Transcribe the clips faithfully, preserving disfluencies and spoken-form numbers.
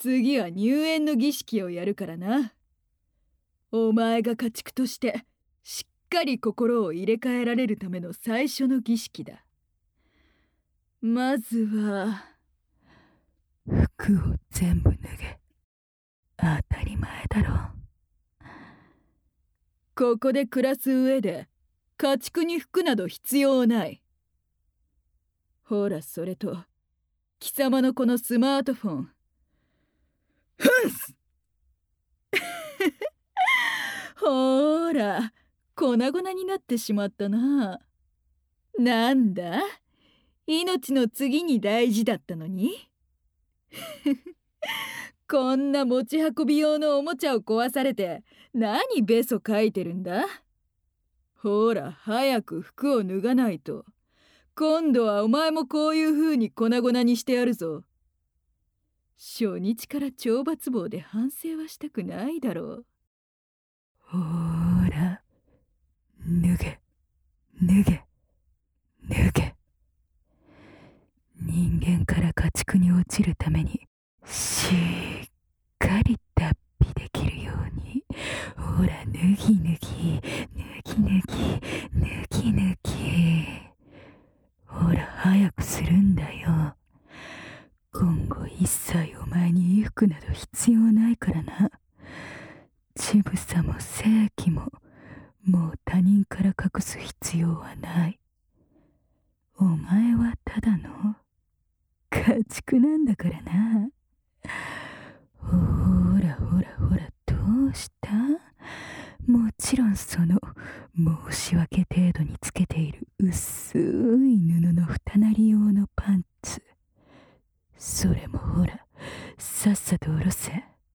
次は入園の儀式をやるからな。お前が家畜としてしっかり心を入れ替えられるための最初の儀式だ。まずは服を全部脱げ。当たり前だろ。 ここで暮らす上で家畜に服など必要ない。ほら、それと貴様のこのスマートフォン。ふんすほーら、粉々になってしまったな。なんだ、命の次に大事だったのに。こんな持ち運び用のおもちゃを壊されて何べそかいてるんだ。ほら、早く服を脱がないと今度はお前もこういう風に粉々にしてやるぞ。初日から懲罰房で反省はしたくないだろう。 ほーら、脱げ、脱げ、脱げ。人間から家畜に落ちるためにしっかり脱皮できるように、ほら、脱ぎ脱ぎ、脱ぎ脱ぎ、脱ぎ脱ぎ。ほら、早くするんだよ。今後一切お前に衣服など必要ないからな。乳房も性器ももう他人から隠す必要はない。お前はただの家畜なんだからな。ほらほらほら、どうした？もちろんその申し訳程度につけている薄い布の二なり用のパンツ、それもほら、さっさと下ろせ。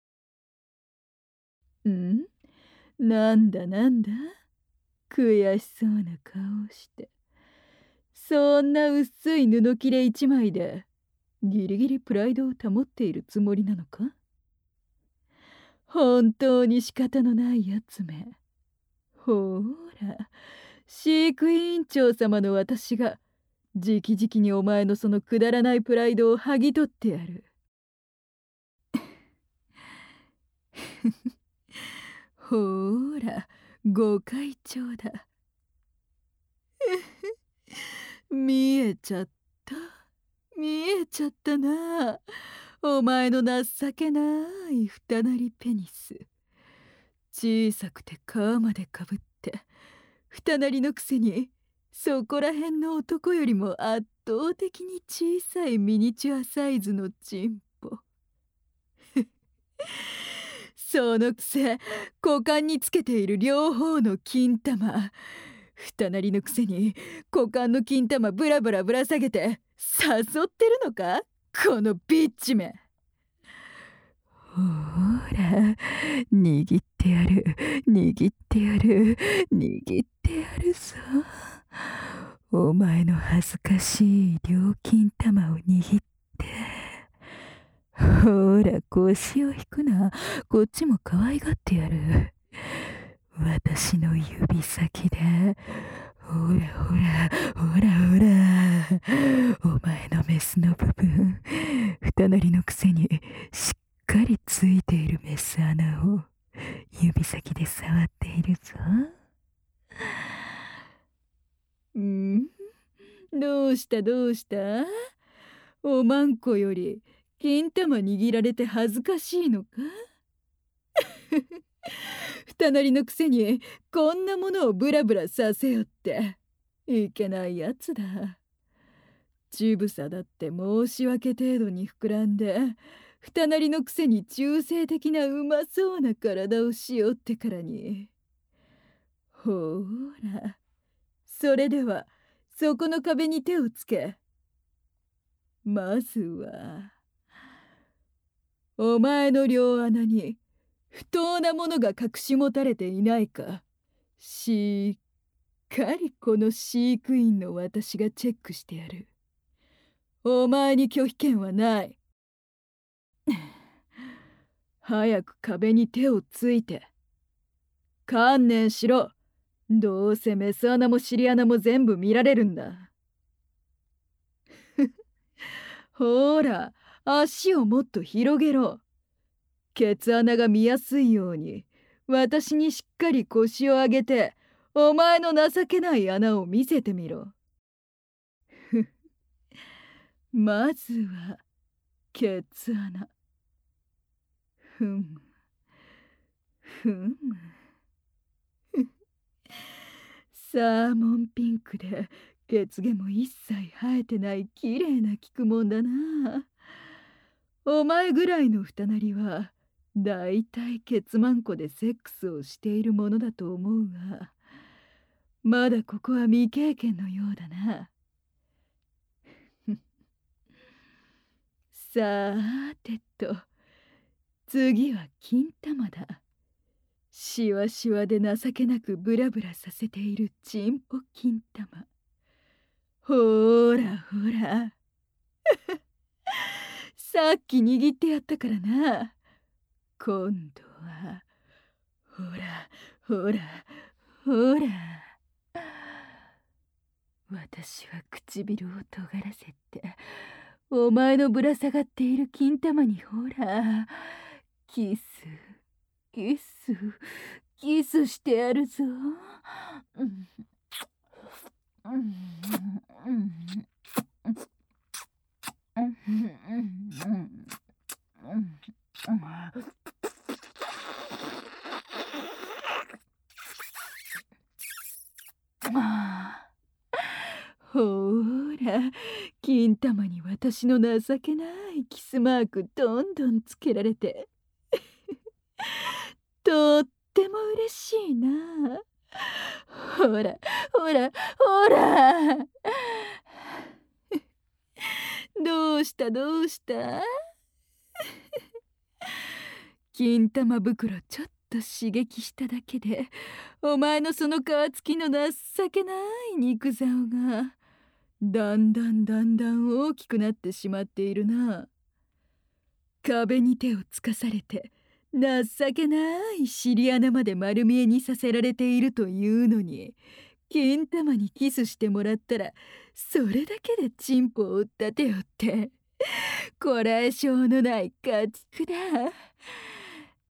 ん？なんだなんだ、悔しそうな顔をして。そんな薄い布切れ一枚でギリギリプライドを保っているつもりなのか？本当に仕方のないやつめ。ほーら、飼育委員長様の私が直々にお前のそのくだらないプライドを剥ぎ取ってやる。ほーら、ご会長だ。見えちゃった。見えちゃったな。お前の情けない二なりペニス。小さくて皮までかぶって二なりのくせにそこらへんの男よりも圧倒的に小さいミニチュアサイズのチンポ。そのくせ股間につけている両方の金玉、二なりのくせに股間の金玉ブラブラぶら下げて誘ってるのか、このビッチめ。 ほら、握ってやる、握ってやる、握ってやるぞ。お前の恥ずかしい両金玉を握って。ほら、腰を引くな。こっちも可愛がってやる。私の指先で。ほらほら、ほらほら。お前のメスの部分、二なりのくせにしっかりついているメス穴を指先で触っているぞ。 ん？どうしたどうした？おまんこより金玉握られて恥ずかしいのか？二なりのくせにこんなものをブラブラさせよっていけないやつだ。乳房だって申し訳程度に膨らんで二なりのくせに中性的なうまそうな体をしようってからに。ほーら、それではそこの壁に手をつけ。まずはお前の両穴に不当なものが隠し持たれていないか、しっかりこの飼育員の私がチェックしてやる。お前に拒否権はない。早く壁に手をついて。観念しろ。どうせメス穴も尻穴も全部見られるんだ。ほーら、足をもっと広げろ。 ケツ穴が見やすいように私にしっかり腰を上げてお前の情けない穴を見せてみろ。ふまずはケツ穴。ふむふむサーモンピンクで血毛も一切生えてない綺麗な菊もんだな。お前ぐらいの二なりはだいたいケツマンコでセックスをしているものだと思うが、まだここは未経験のようだな。さーてと、次は金玉だ。しわしわで情けなくブラブラさせているチンポ金玉。ほーらほらさっき握ってやったからな。今度はほらほらほら。私は唇を尖らせてお前のぶら下がっている金玉にほらキスキスキスしてやるぞ。うんうんうんほーら、金玉に私の情けないキスマークどんどんつけられてとっても嬉しいな。ほらほらほらどうしたどうした金玉袋ちょっと刺激しただけでお前のその皮付きの情けない肉竿がだんだんだんだん大きくなってしまっているな。壁に手をつかされて情けない尻穴まで丸見えにさせられているというのに、金玉にキスしてもらったらそれだけでチンポを打ったてよって、こらえ性のない家畜だ。